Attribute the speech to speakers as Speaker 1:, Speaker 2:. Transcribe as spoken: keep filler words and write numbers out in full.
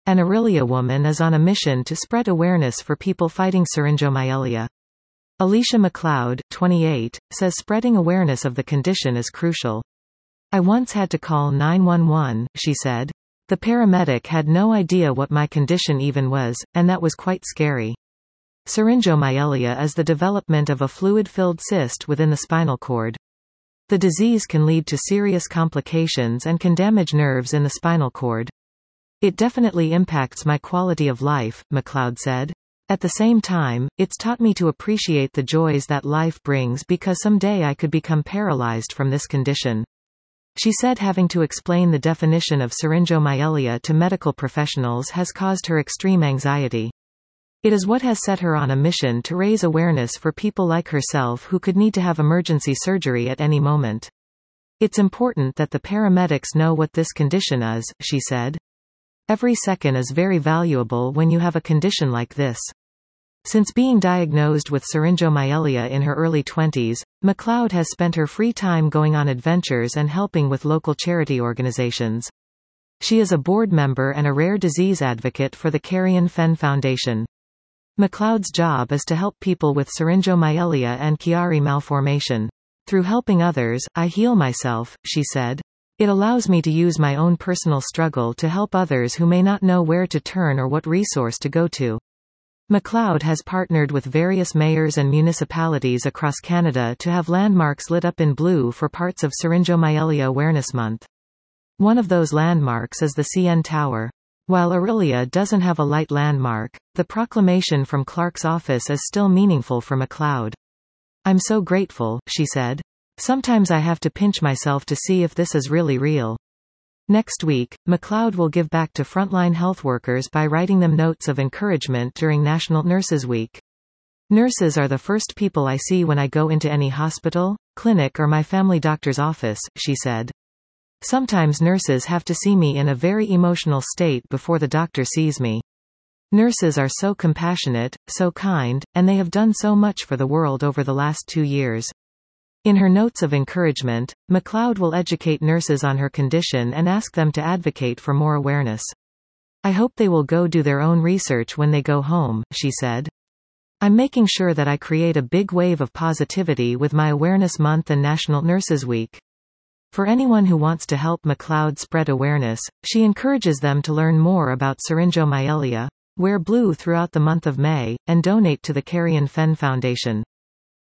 Speaker 1: An Orillia woman is on a mission to spread awareness for people fighting syringomyelia. Alicia McLeod, twenty-eight, says spreading awareness of the condition is crucial. I once had to call nine one one, she said. The paramedic had no idea what my condition even was, and that was quite scary. Syringomyelia is the development of a fluid-filled cyst within the spinal cord. The disease can lead to serious complications and can damage nerves in the spinal cord. It definitely impacts my quality of life, McLeod said. At the same time, it's taught me to appreciate the joys that life brings because someday I could become paralyzed from this condition. She said having to explain the definition of syringomyelia to medical professionals has caused her extreme anxiety. It is what has set her on a mission to raise awareness for people like herself who could need to have emergency surgery at any moment. It's important that the paramedics know what this condition is, she said. Every second is very valuable when you have a condition like this. Since being diagnosed with syringomyelia in her early twenties, McLeod has spent her free time going on adventures and helping with local charity organizations. She is a board member and a rare disease advocate for the Carrion Fen Foundation. McLeod's job is to help people with syringomyelia and Chiari malformation. Through helping others, I heal myself, she said. It allows me to use my own personal struggle to help others who may not know where to turn or what resource to go to. McLeod has partnered with various mayors and municipalities across Canada to have landmarks lit up in blue for parts of Syringomyelia Awareness Month. One of those landmarks is the C N Tower. While Orillia doesn't have a light landmark, the proclamation from Clark's office is still meaningful for McLeod. I'm so grateful, she said. Sometimes I have to pinch myself to see if this is really real. Next week, McLeod will give back to frontline health workers by writing them notes of encouragement during National Nurses Week. Nurses are the first people I see when I go into any hospital, clinic or my family doctor's office, she said. Sometimes nurses have to see me in a very emotional state before the doctor sees me. Nurses are so compassionate, so kind, and they have done so much for the world over the last two years. In her notes of encouragement, McLeod will educate nurses on her condition and ask them to advocate for more awareness. I hope they will go do their own research when they go home, she said. I'm making sure that I create a big wave of positivity with my Awareness Month and National Nurses Week. For anyone who wants to help McLeod spread awareness, she encourages them to learn more about syringomyelia, wear blue throughout the month of May, and donate to the Carrion Fen Foundation.